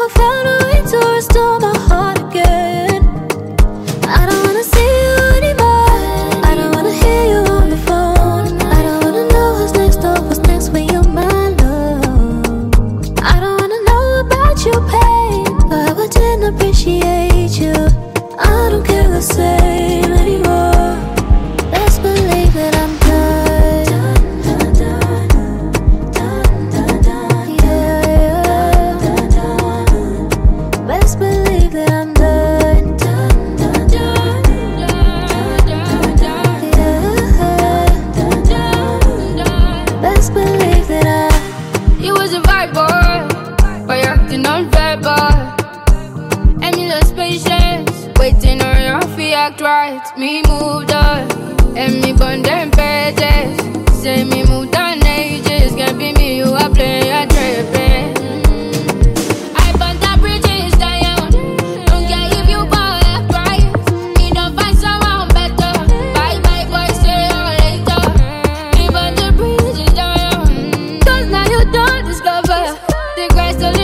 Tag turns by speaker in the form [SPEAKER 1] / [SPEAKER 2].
[SPEAKER 1] I found a way to restore my heart again. I don't wanna see you anymore. I don't wanna hear you on the phone. I don't wanna know who's next or what's next when you're my love. I don't wanna know about your pain, but I didn't appreciate you. I don't care the same anymore. Best believe that I'm done. Best believe that I'm done. Best believe that
[SPEAKER 2] You was a vibe boy, but you're acting unfair, boy. Endless patience, waiting on your feet, act right. Me moved on, and me burn them pages. Say me moved on ages, can't be me, you are playing, you're tripping. I burnt the bridges down, don't care if you fall left, right. Me don't find someone better, bye bye boy, see you later. Me burn the bridges down, cause now you don't discover the Christ only